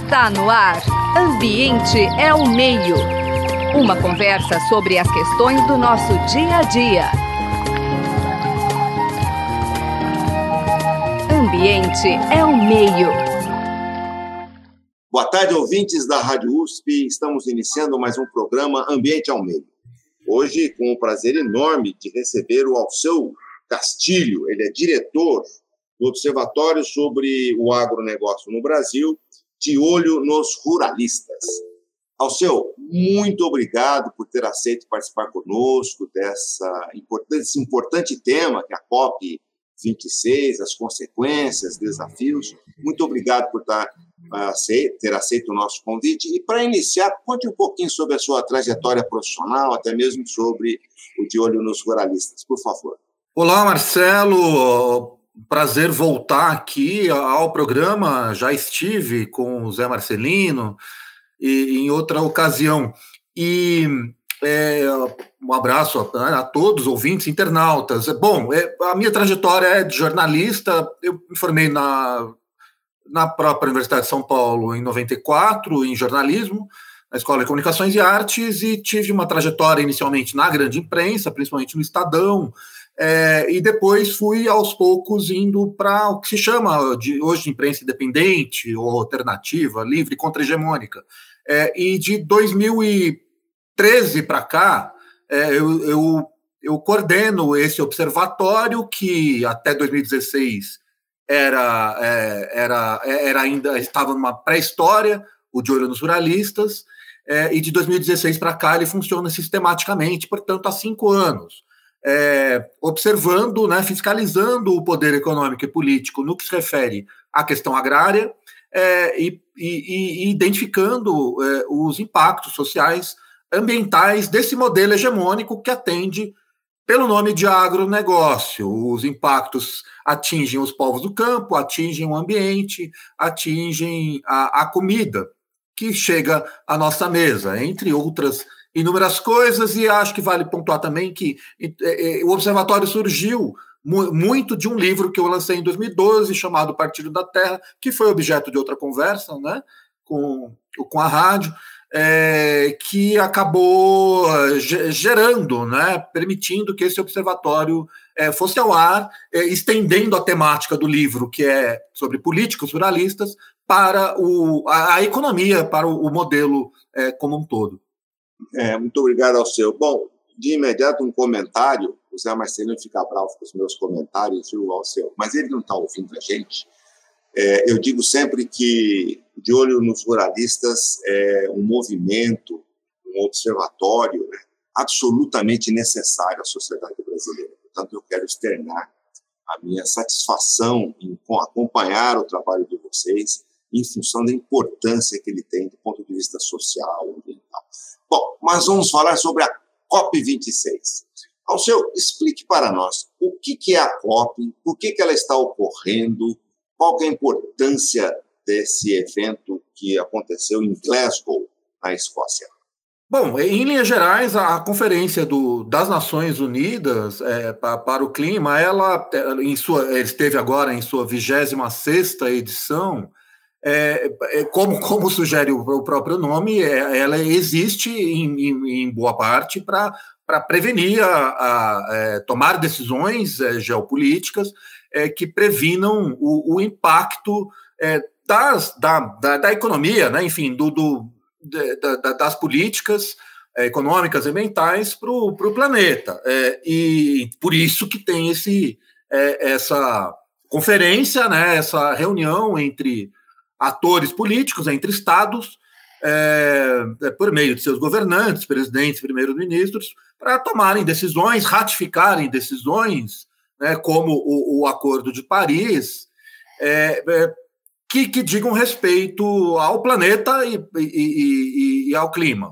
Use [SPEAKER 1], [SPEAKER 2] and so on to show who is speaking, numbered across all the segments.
[SPEAKER 1] Está no ar. Ambiente é o meio. Uma conversa sobre as questões do nosso dia a dia. Ambiente é o meio.
[SPEAKER 2] Boa tarde, ouvintes da Rádio USP. Estamos iniciando mais um programa Ambiente é o Meio. Hoje, com o prazer enorme de receber o Alceu Castilho. Ele é diretor do Observatório sobre o Agronegócio no Brasil, de olho nos ruralistas. Alceu, muito obrigado por ter aceito participar conosco desse importante tema, que é a COP26, as consequências, desafios. Muito obrigado por ter aceito o nosso convite. E, para iniciar, conte um pouquinho sobre a sua trajetória profissional, até mesmo sobre o De Olho nos Ruralistas, por favor.
[SPEAKER 3] Olá, Marcelo. Prazer voltar aqui ao programa. Já estive com o Zé Marcelino e em outra ocasião. E um abraço a todos os ouvintes, internautas. Bom, a minha trajetória é de jornalista. Eu me formei na própria Universidade de São Paulo em 94, em jornalismo, na Escola de Comunicações e Artes, e tive uma trajetória inicialmente na grande imprensa, principalmente no Estadão, e depois fui aos poucos indo para o que se chama hoje de imprensa independente, ou alternativa, livre, contra-hegemônica. E de 2013 para cá, eu coordeno esse observatório que até 2016 ainda estava numa pré-história, o De Olho nos Ruralistas, e de 2016 para cá ele funciona sistematicamente, portanto, há 5 anos. Observando, fiscalizando o poder econômico e político no que se refere à questão agrária, e identificando os impactos sociais, ambientais desse modelo hegemônico que atende pelo nome de agronegócio. Os impactos atingem os povos do campo, atingem o ambiente, atingem a comida que chega à nossa mesa, entre outras inúmeras coisas. E acho que vale pontuar também que o observatório surgiu muito de um livro que eu lancei em 2012, chamado Partido da Terra, que foi objeto de outra conversa, com a rádio, que acabou gerando, permitindo que esse observatório fosse ao ar, estendendo a temática do livro, que é sobre políticos ruralistas, para a economia, para o modelo como um todo.
[SPEAKER 2] Muito obrigado, Alceu. Bom, de imediato um comentário. O Zé Marcelino fica bravo com os meus comentários, viu, Alceu? Mas ele não está ouvindo a gente. Eu digo sempre que De Olho nos Ruralistas é um movimento, um observatório, absolutamente necessário à sociedade brasileira. Portanto, eu quero externar a minha satisfação em acompanhar o trabalho de vocês em função da importância que ele tem do ponto de vista social, ambiental. Bom, mas vamos falar sobre a COP26. Alceu, explique para nós o que é a COP, por que ela está ocorrendo, qual é a importância desse evento que aconteceu em Glasgow, na Escócia.
[SPEAKER 3] Bom, em linhas gerais, a Conferência das Nações Unidas para o Clima, ela esteve agora em sua 26ª edição. Como sugere o próprio nome, ela existe em boa parte para prevenir, tomar decisões geopolíticas que previnam o impacto da economia, enfim, das políticas econômicas e ambientais para o planeta. E por isso que tem essa conferência, essa reunião entre atores políticos, entre estados, por meio de seus governantes, presidentes, primeiros-ministros, para tomarem decisões, ratificarem decisões, como o Acordo de Paris, que digam respeito ao planeta e ao clima.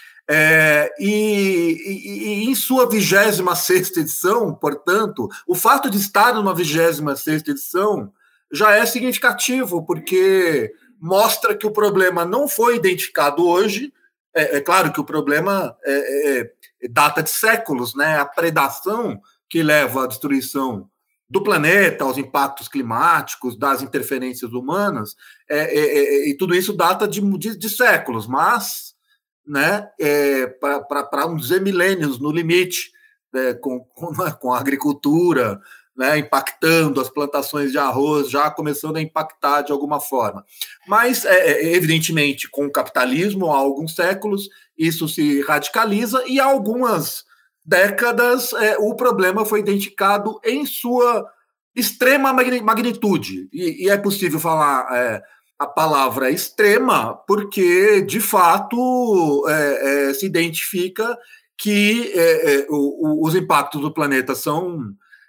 [SPEAKER 3] E em sua 26ª edição, portanto, o fato de estar numa 26ª edição já é significativo, porque mostra que o problema não foi identificado hoje. É claro que o problema data de séculos, a predação que leva à destruição do planeta, aos impactos climáticos, das interferências humanas, e tudo isso data de séculos, mas, né, para não dizer milênios no limite, com a agricultura, né, impactando as plantações de arroz, já começando a impactar de alguma forma. Mas, evidentemente, com o capitalismo, há alguns séculos, isso se radicaliza, e há algumas décadas o problema foi identificado em sua extrema magnitude. E é possível falar a palavra extrema porque, de fato, se identifica que os impactos do planeta são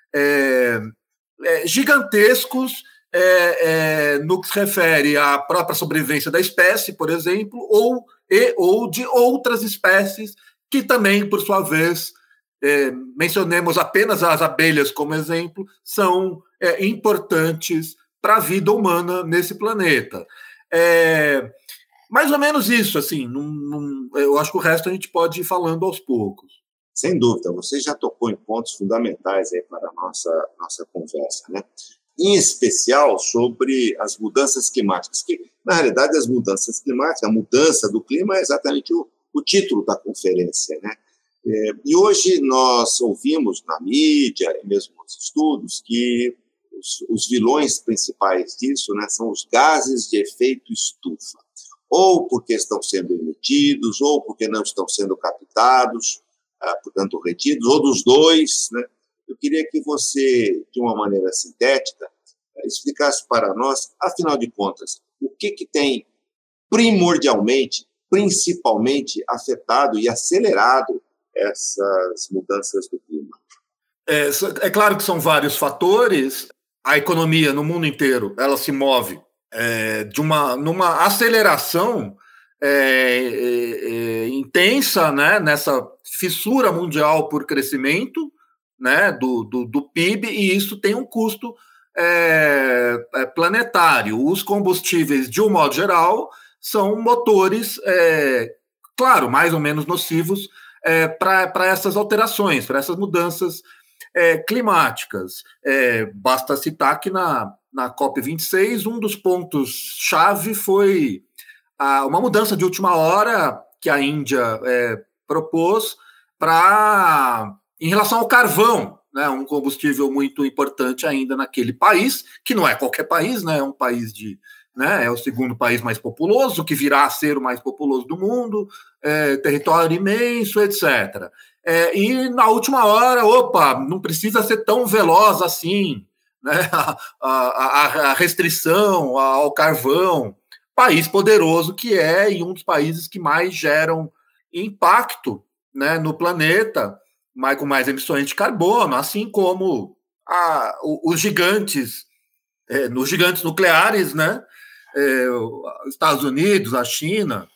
[SPEAKER 3] gigantescos no que se refere à própria sobrevivência da espécie, por exemplo, ou de outras espécies que também, por sua vez, mencionemos apenas as abelhas como exemplo, são importantes para a vida humana nesse planeta. Mais ou menos isso, assim, eu acho que o resto a gente pode ir falando aos poucos.
[SPEAKER 2] Sem dúvida, você já tocou em pontos fundamentais aí para a nossa conversa, né? Em especial sobre as mudanças climáticas, que, na realidade, as mudanças climáticas, a mudança do clima é exatamente o título da conferência, né? E hoje nós ouvimos na mídia e mesmo nos estudos que os vilões principais disso, né, são os gases de efeito estufa, ou porque estão sendo emitidos, ou porque não estão sendo captados, portanto retidos, ou dos dois, né? Eu queria que você, de uma maneira sintética, explicasse para nós, afinal de contas, o que tem primordialmente, principalmente afetado e acelerado essas mudanças do clima.
[SPEAKER 3] É claro que são vários fatores. A economia no mundo inteiro ela se move numa aceleração intensa, né, nessa fissura mundial por crescimento, né, do PIB, e isso tem um custo planetário. Os combustíveis, de um modo geral, são motores, claro, mais ou menos nocivos para essas alterações, para essas mudanças climáticas. Basta citar que na COP26, um dos pontos-chave foi uma mudança de última hora que a Índia propôs em relação ao carvão, né, um combustível muito importante ainda naquele país, que não é qualquer país, né, é um país é o segundo país mais populoso, que virá a ser o mais populoso do mundo, território imenso, etc. E na última hora, não precisa ser tão veloz assim, né, a restrição ao carvão, país poderoso que e um dos países que mais geram impacto, né, no planeta, com mais emissões de carbono, assim como os gigantes, nos gigantes nucleares, né, Estados Unidos, a China,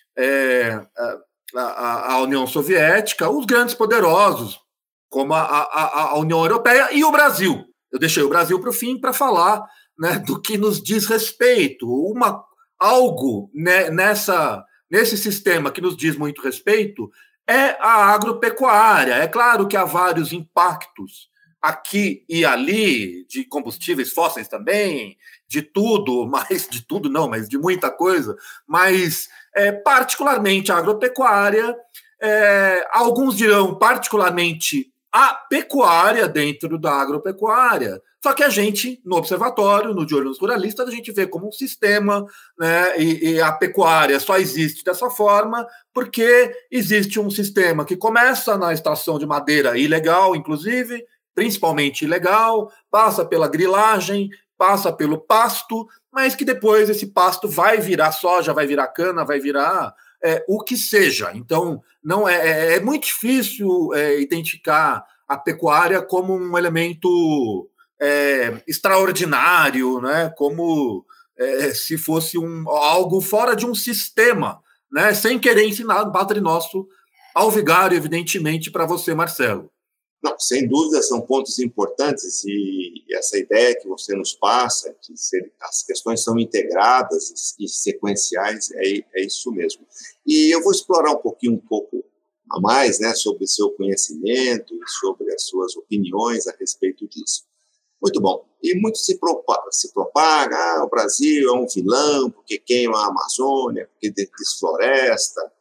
[SPEAKER 3] a União Soviética, os grandes poderosos, como a União Europeia e o Brasil. Eu deixei o Brasil para o fim para falar, né, do que nos diz respeito. Algo, né, nesse sistema que nos diz muito respeito é a agropecuária. É claro que há vários impactos aqui e ali, de combustíveis fósseis também, de tudo, mas de muita coisa, mas particularmente a agropecuária, alguns dirão particularmente a pecuária dentro da agropecuária. Só que a gente, no observatório, no De Olho nos Ruralistas, a gente vê como um sistema, né, e a pecuária só existe dessa forma porque existe um sistema que começa na extração de madeira ilegal, inclusive, principalmente ilegal, passa pela grilagem, passa pelo pasto, mas que depois esse pasto vai virar soja, vai virar cana, vai virar o que seja. Então, não é muito difícil identificar a pecuária como um elemento extraordinário, né? Como se fosse algo fora de um sistema, né? Sem querer ensinar o Padre Nosso ao vigário, evidentemente, para você, Marcelo.
[SPEAKER 2] Não, sem dúvida, são pontos importantes e essa ideia que você nos passa, que as questões são integradas e sequenciais, é isso mesmo. E eu vou explorar um pouco a mais, né, sobre o seu conhecimento e sobre as suas opiniões a respeito disso. Muito bom. E muito se propaga, o Brasil é um vilão porque queima a Amazônia, porque desfloresta,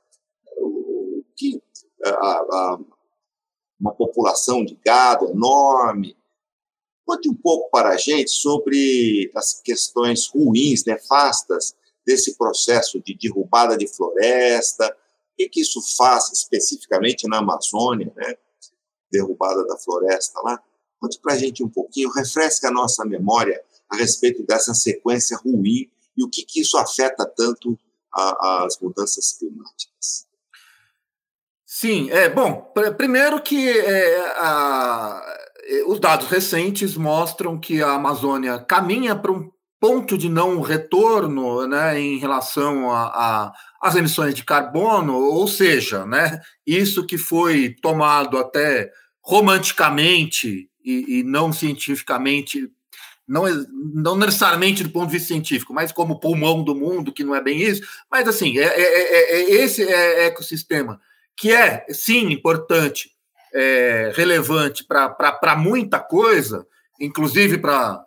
[SPEAKER 2] uma população de gado enorme. Conte um pouco para a gente sobre as questões ruins, nefastas, desse processo de derrubada de floresta, o que isso faz especificamente na Amazônia, né? Derrubada da floresta lá. Conte para a gente um pouquinho, refresque a nossa memória a respeito dessa sequência ruim e o que isso afeta tanto as mudanças climáticas.
[SPEAKER 3] Sim, bom, primeiro que os dados recentes mostram que a Amazônia caminha para um ponto de não retorno, né, em relação às emissões de carbono, ou seja, né, isso que foi tomado até romanticamente e não cientificamente, não necessariamente do ponto de vista científico, mas como pulmão do mundo, que não é bem isso, mas assim, esse ecossistema que é, sim, importante, relevante para muita coisa, inclusive para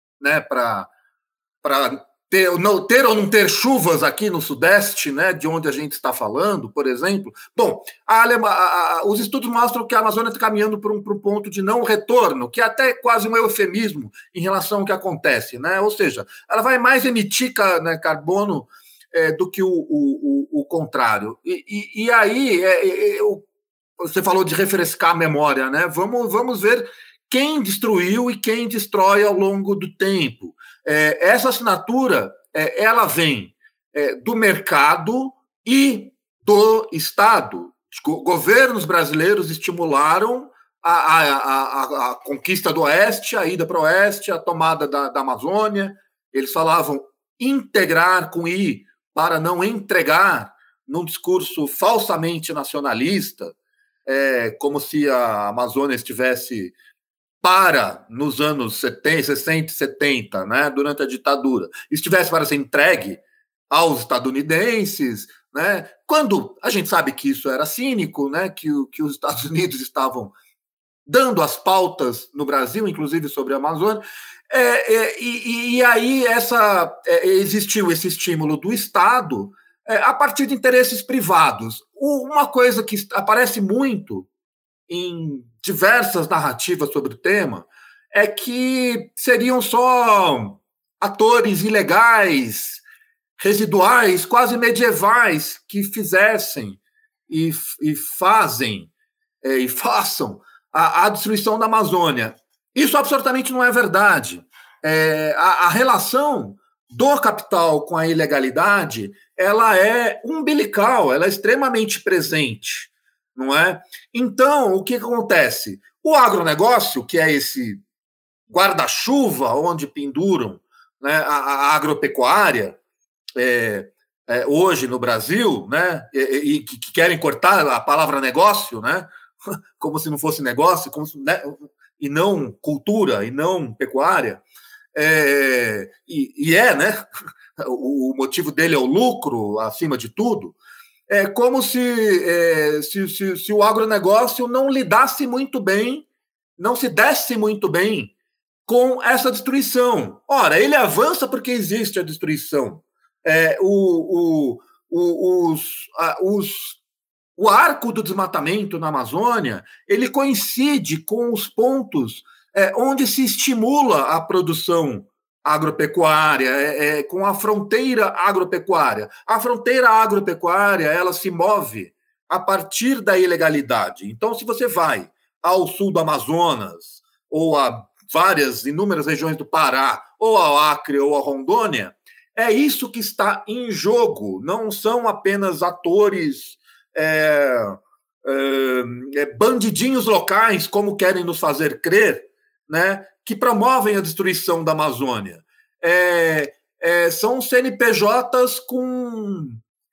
[SPEAKER 3] ter ou não ter chuvas aqui no Sudeste, né, de onde a gente está falando, por exemplo. Bom, os estudos mostram que a Amazônia está caminhando para um ponto de não retorno, que é até quase um eufemismo em relação ao que acontece, né? Ou seja, ela vai mais emitir carbono do que o contrário. E aí, você falou de refrescar a memória, né? Vamos ver quem destruiu e quem destrói ao longo do tempo. Essa assinatura, ela vem do mercado e do Estado. Governos brasileiros estimularam a conquista do Oeste, a ida para o Oeste, a tomada da Amazônia. Eles falavam integrar com I para não entregar, num discurso falsamente nacionalista, como se a Amazônia estivesse nos anos 60 e 70, né, durante a ditadura, estivesse para ser entregue aos estadunidenses, né, quando a gente sabe que isso era cínico, né, que os Estados Unidos estavam dando as pautas no Brasil, inclusive sobre a Amazônia, e aí existiu esse estímulo do Estado a partir de interesses privados. Uma coisa que aparece muito em diversas narrativas sobre o tema é que seriam só atores ilegais, residuais, quase medievais, que fizessem e façam a destruição da Amazônia. Isso absolutamente não é verdade. A relação do capital com a ilegalidade, ela é umbilical, ela é extremamente presente, não é? Então, o que acontece? O agronegócio, que é esse guarda-chuva onde penduram, né, a agropecuária, hoje no Brasil, né, e que querem cortar a palavra negócio, né, como se não fosse negócio, né, e não cultura, e não pecuária, né? O motivo dele é o lucro, acima de tudo. É como se o agronegócio não lidasse muito bem, não se desse muito bem com essa destruição. Ora, ele avança porque existe a destruição. O arco do desmatamento na Amazônia, ele coincide com os pontos onde se estimula a produção agropecuária, com a fronteira agropecuária. A fronteira agropecuária, ela se move a partir da ilegalidade. Então, se você vai ao sul do Amazonas, ou a inúmeras regiões do Pará, ou ao Acre, ou a Rondônia, é isso que está em jogo. Não são apenas atores bandidinhos locais, como querem nos fazer crer, né, que promovem a destruição da Amazônia. São CNPJs com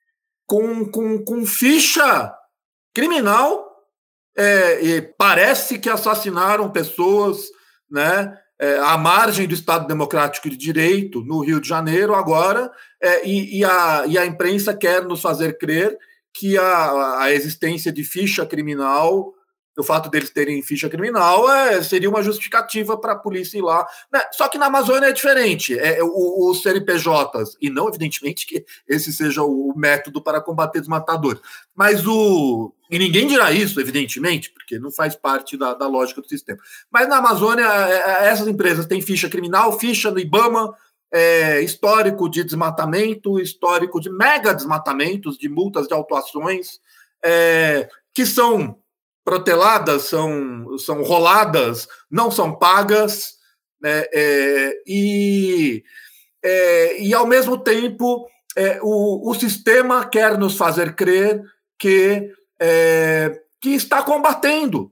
[SPEAKER 3] ficha criminal, e parece que assassinaram pessoas, né, à margem do Estado Democrático de Direito, no Rio de Janeiro, agora, e a imprensa quer nos fazer crer que a existência de ficha criminal o fato deles terem ficha criminal seria uma justificativa para a polícia ir lá. Né? Só que na Amazônia é diferente. Os CNPJs, e não, evidentemente, que esse seja o método para combater desmatadores. Mas e ninguém dirá isso, evidentemente, porque não faz parte da lógica do sistema. Mas na Amazônia, essas empresas têm ficha criminal, ficha no IBAMA, histórico de desmatamento, histórico de mega desmatamentos, de multas de autuações, que são proteladas, são roladas, não são pagas, né, e ao mesmo tempo o sistema quer nos fazer crer que está combatendo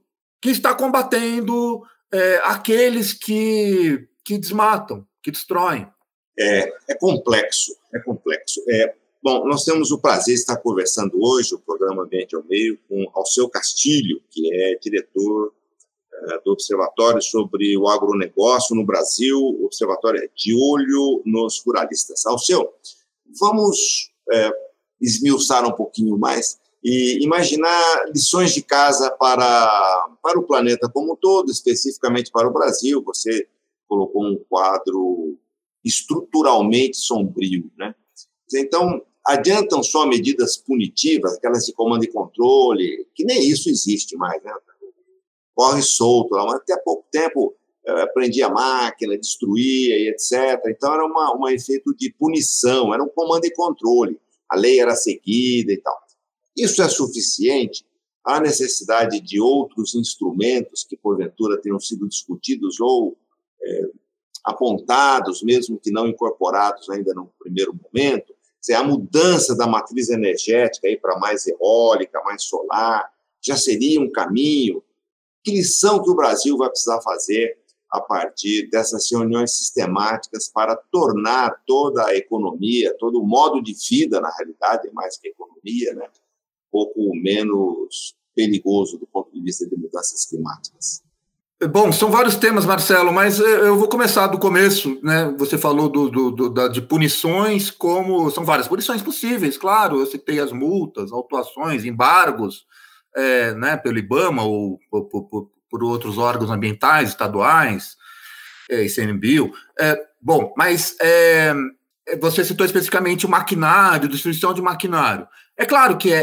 [SPEAKER 3] aqueles que desmatam, que destroem.
[SPEAKER 2] É complexo. Bom, nós temos o prazer de estar conversando hoje, o programa Ambiente ao Meio, com Alceu Castilho, que é diretor do Observatório sobre o Agronegócio no Brasil. O Observatório é de olho nos ruralistas. Alceu, vamos esmiuçar um pouquinho mais e imaginar lições de casa para o planeta como um todo, especificamente para o Brasil. Você colocou um quadro estruturalmente sombrio, né? Então, adiantam só medidas punitivas, aquelas de comando e controle, que nem isso existe mais, né? Corre solto, mas até pouco tempo prendia a máquina, destruía e etc. Então, era um efeito de punição, era um comando e controle. A lei era seguida e tal. Isso é suficiente? Há necessidade de outros instrumentos que, porventura, tenham sido discutidos ou apontados, mesmo que não incorporados ainda no primeiro momento? A mudança da matriz energética para mais eólica, mais solar, já seria um caminho? Que lição que o Brasil vai precisar fazer a partir dessas reuniões sistemáticas para tornar toda a economia, todo o modo de vida, na realidade, mais que economia, né, um pouco menos perigoso do ponto de vista de mudanças climáticas?
[SPEAKER 3] Bom, são vários temas, Marcelo, mas eu vou começar do começo, né? Você falou de punições, como são várias punições possíveis, claro. Eu citei as multas, autuações, embargos, né, pelo IBAMA ou por outros órgãos ambientais, estaduais, ICMBio. Bom, mas você citou especificamente o maquinário, destruição de maquinário. É claro que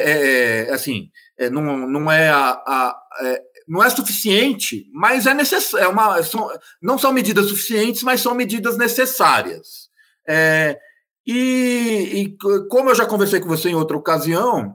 [SPEAKER 3] não é suficiente, mas é necessário. Não são medidas suficientes, mas são medidas necessárias. E como eu já conversei com você em outra ocasião,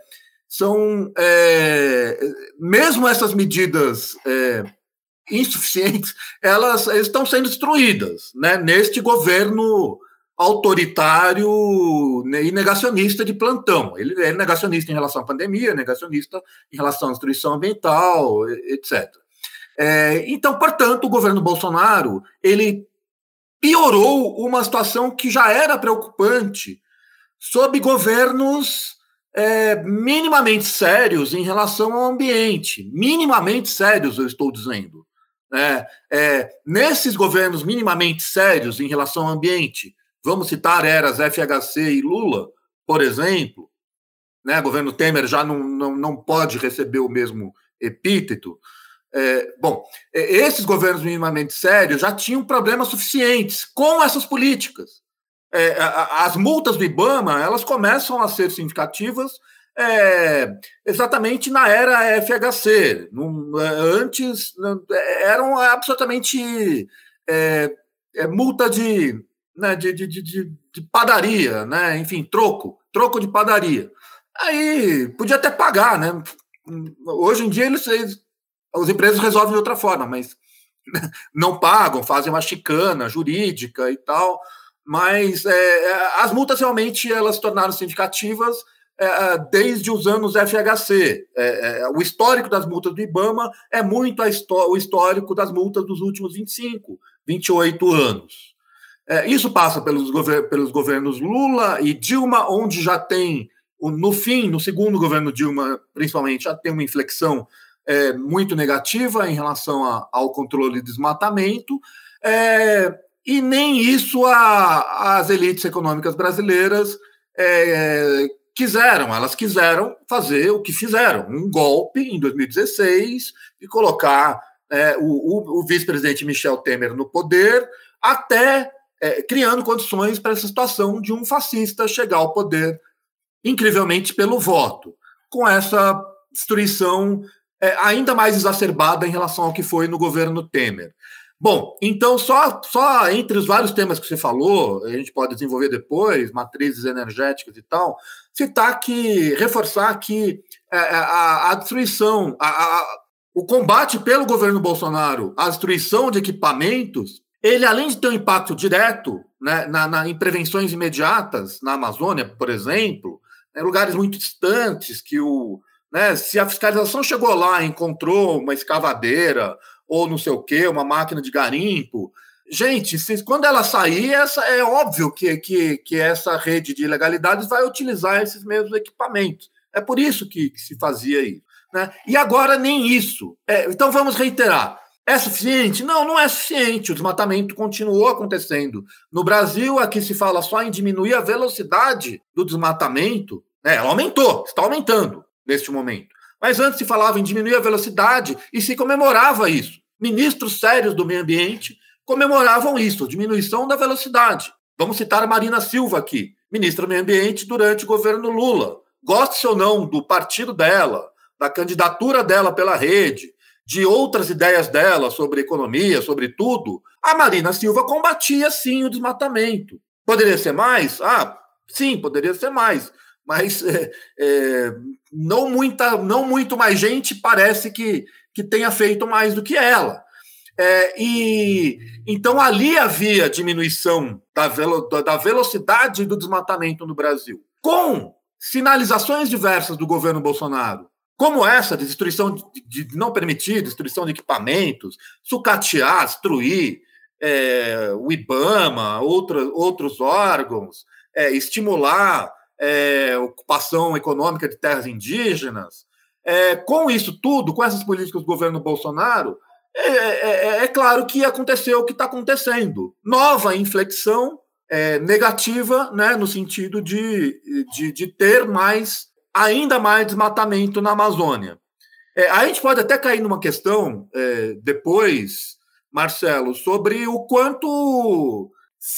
[SPEAKER 3] mesmo essas medidas insuficientes, elas estão sendo destruídas, né, neste governo autoritário e negacionista de plantão. Ele é negacionista em relação à pandemia, negacionista em relação à destruição ambiental, etc. Então, portanto, o governo Bolsonaro ele piorou uma situação que já era preocupante sob governos minimamente sérios em relação ao ambiente. Minimamente sérios, eu estou dizendo. Nesses governos minimamente sérios em relação ao ambiente, vamos citar eras FHC e Lula, por exemplo, né? O governo Temer já não pode receber o mesmo epíteto. Esses governos minimamente sérios já tinham problemas suficientes com essas políticas. As multas do IBAMA elas começam a ser significativas exatamente na era FHC. Antes eram absolutamente multa de padaria, né? Enfim, troco de padaria. Aí podia até pagar, né? Hoje em dia as empresas resolvem de outra forma, mas não pagam, fazem uma chicana jurídica e tal. Mas as multas realmente elas se tornaram significativas desde os anos FHC. O histórico das multas do IBAMA é muito o histórico das multas dos últimos 25, 28 anos. Isso passa pelos governos Lula e Dilma, onde já tem, no segundo governo Dilma, principalmente, já tem uma inflexão muito negativa em relação ao controle de desmatamento, e nem isso as elites econômicas brasileiras elas quiseram fazer o que fizeram, um golpe em 2016 e colocar o vice-presidente Michel Temer no poder, até criando condições para essa situação de um fascista chegar ao poder, incrivelmente pelo voto, com essa destruição ainda mais exacerbada em relação ao que foi no governo Temer. Bom, então, só entre os vários temas que você falou, a gente pode desenvolver depois, matrizes energéticas e tal, reforçar que a destruição, o combate pelo governo Bolsonaro à destruição de equipamentos, ele, além de ter um impacto direto, né, em prevenções imediatas, na Amazônia, por exemplo, em lugares muito distantes, se a fiscalização chegou lá e encontrou uma escavadeira ou não sei o quê, uma máquina de garimpo, gente, quando ela sair, é óbvio que essa rede de ilegalidades vai utilizar esses mesmos equipamentos. É por isso que se fazia isso. Né? E agora nem isso. Então vamos reiterar. É suficiente? Não, não é suficiente. O desmatamento continuou acontecendo. No Brasil, aqui se fala só em diminuir a velocidade do desmatamento. Ela aumentou, está aumentando neste momento. Mas antes se falava em diminuir a velocidade e se comemorava isso. Ministros sérios do meio ambiente comemoravam isso, diminuição da velocidade. Vamos citar a Marina Silva aqui, ministra do meio ambiente durante o governo Lula. Goste ou não do partido dela, da candidatura dela pela rede, de outras ideias dela sobre economia, sobre tudo, a Marina Silva combatia, sim, o desmatamento. Poderia ser mais? Sim, poderia ser mais. Mas não muito mais gente parece que tenha feito mais do que ela. Então, ali havia diminuição da velocidade do desmatamento no Brasil. Com sinalizações diversas do governo Bolsonaro, como essa de destruição de não permitir, destruição de equipamentos, sucatear, destruir o IBAMA, outros órgãos, estimular ocupação econômica de terras indígenas. Com isso tudo, com essas políticas do governo Bolsonaro, é claro que aconteceu o que está acontecendo. Nova inflexão negativa, né, no sentido de ter ainda mais desmatamento na Amazônia. A gente pode até cair numa questão depois, Marcelo, sobre o quanto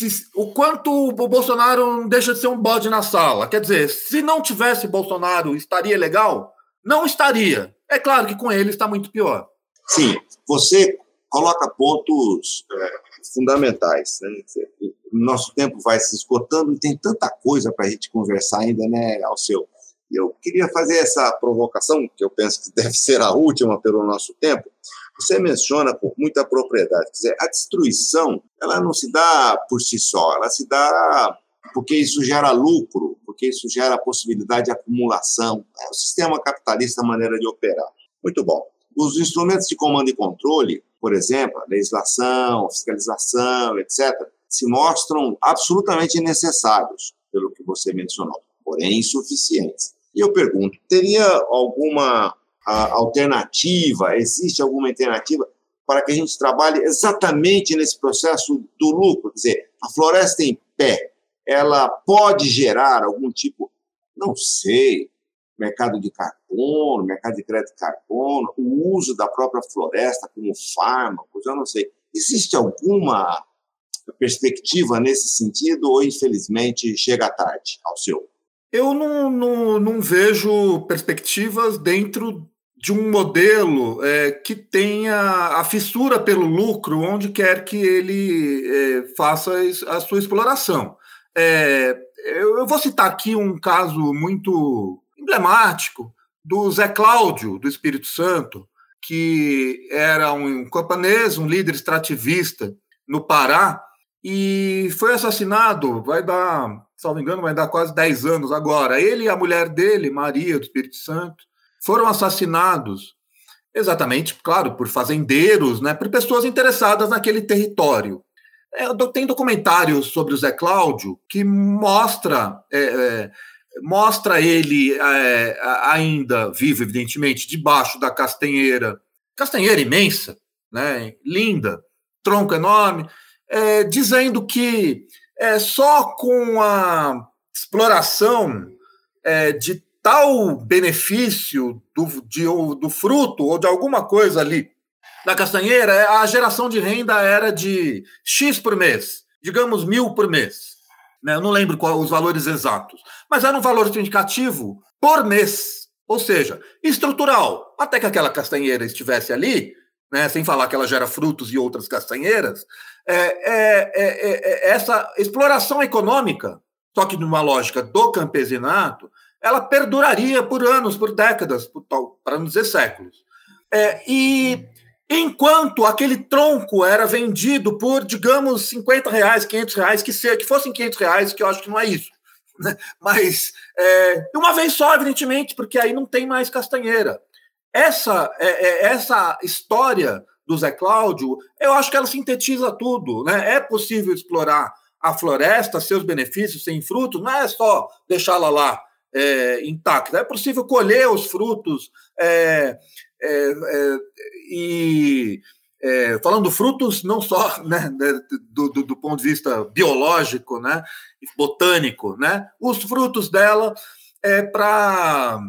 [SPEAKER 3] o Bolsonaro deixa de ser um bode na sala. Quer dizer, se não tivesse Bolsonaro, estaria legal? Não estaria. É claro que com ele está muito pior.
[SPEAKER 2] Sim, você coloca pontos fundamentais. Né? Nosso tempo vai se esgotando e tem tanta coisa para a gente conversar ainda, né, Alceu? Eu queria fazer essa provocação, que eu penso que deve ser a última pelo nosso tempo. Você menciona com muita propriedade, quer dizer, a destruição, ela não se dá por si só, ela se dá porque isso gera lucro, porque isso gera possibilidade de acumulação. O sistema capitalista, a maneira de operar. Muito bom. Os instrumentos de comando e controle, por exemplo, a legislação, a fiscalização, etc., se mostram absolutamente necessários, pelo que você mencionou, porém insuficientes. E eu pergunto, teria alguma alternativa, existe alguma alternativa para que a gente trabalhe exatamente nesse processo do lucro? Quer dizer, a floresta em pé, ela pode gerar algum tipo, não sei, mercado de carbono, mercado de crédito de carbono, o uso da própria floresta como fármacos, eu não sei. Existe alguma perspectiva nesse sentido ou, infelizmente, chega tarde ao seu?
[SPEAKER 3] Eu não vejo perspectivas dentro de um modelo que tenha a fissura pelo lucro onde quer que ele faça a sua exploração. Eu vou citar aqui um caso muito emblemático do Zé Cláudio, do Espírito Santo, que era um camponês, um líder extrativista no Pará, e foi assassinado, salvo engano, vai dar quase 10 anos agora. Ele e a mulher dele, Maria, do Espírito Santo, foram assassinados exatamente, claro, por fazendeiros, né, por pessoas interessadas naquele território. Tem documentários sobre o Zé Cláudio que mostra ele ainda vivo, evidentemente, debaixo da castanheira imensa, né, linda, tronco enorme, dizendo que só com a exploração de tal benefício do fruto ou de alguma coisa ali da castanheira, a geração de renda era de X por mês, digamos 1.000 por mês. Né? Eu não lembro os valores exatos, mas era um valor significativo por mês, ou seja, estrutural. Até que aquela castanheira estivesse ali, né, sem falar que ela gera frutos e outras castanheiras, essa exploração econômica, só que numa lógica do campesinato, ela perduraria por anos, por décadas, para não dizer séculos. E enquanto aquele tronco era vendido por, digamos, R$50, R$500, que fossem R$500, que eu acho que não é isso, né? Mas de uma vez só, evidentemente, porque aí não tem mais castanheira. Essa história do Zé Cláudio, eu acho que ela sintetiza tudo, né? É possível explorar a floresta, seus benefícios sem frutos, não é só deixá-la lá intacta, é possível colher os frutos falando frutos não só, né, do ponto de vista biológico, né, botânico, né, os frutos dela para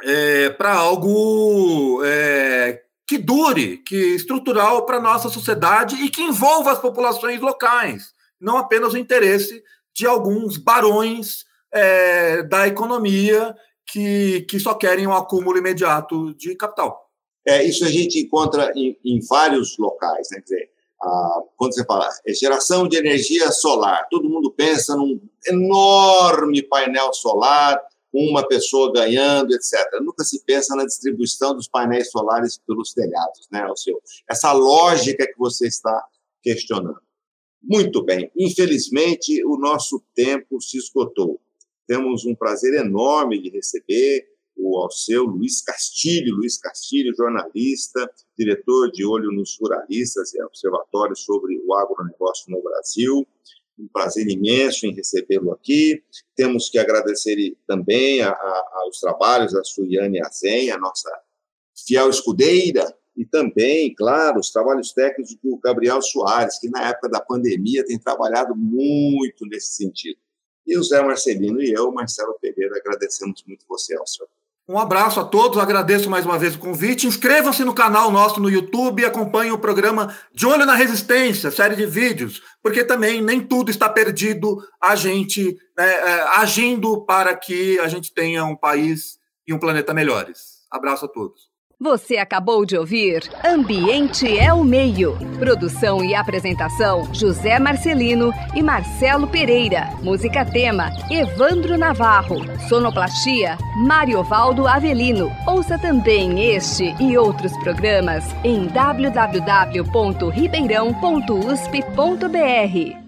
[SPEAKER 3] algo que dure, que estrutural para a nossa sociedade e que envolva as populações locais, não apenas o interesse de alguns barões da economia que só querem um acúmulo imediato de capital.
[SPEAKER 2] Isso a gente encontra em vários locais, né? Quer dizer, quando você fala geração de energia solar, todo mundo pensa num enorme painel solar, uma pessoa ganhando, etc. Nunca se pensa na distribuição dos painéis solares pelos telhados, né? Essa lógica que você está questionando. Muito bem. Infelizmente, o nosso tempo se esgotou. Temos um prazer enorme de receber o Alceu Luiz Castilho, jornalista, diretor de Olho nos Ruralistas e Observatório sobre o Agronegócio no Brasil. Um prazer imenso em recebê-lo aqui. Temos que agradecer também aos trabalhos da Suiane Azen, a nossa fiel escudeira, e também, claro, os trabalhos técnicos do Gabriel Soares, que na época da pandemia tem trabalhado muito nesse sentido. E o Zé Marcelino e eu, Marcelo Pereira, agradecemos muito você, Alceu.
[SPEAKER 3] Um abraço a todos, agradeço mais uma vez o convite. Inscrevam-se no canal nosso no YouTube e acompanhem o programa De Olho na Resistência, série de vídeos, porque também nem tudo está perdido, a gente agindo para que a gente tenha um país e um planeta melhores. Abraço a todos.
[SPEAKER 1] Você acabou de ouvir Ambiente é o Meio. Produção e apresentação, José Marcelino e Marcelo Pereira. Música tema, Evandro Navarro. Sonoplastia, Mariovaldo Avelino. Ouça também este e outros programas em www.ribeirão.usp.br.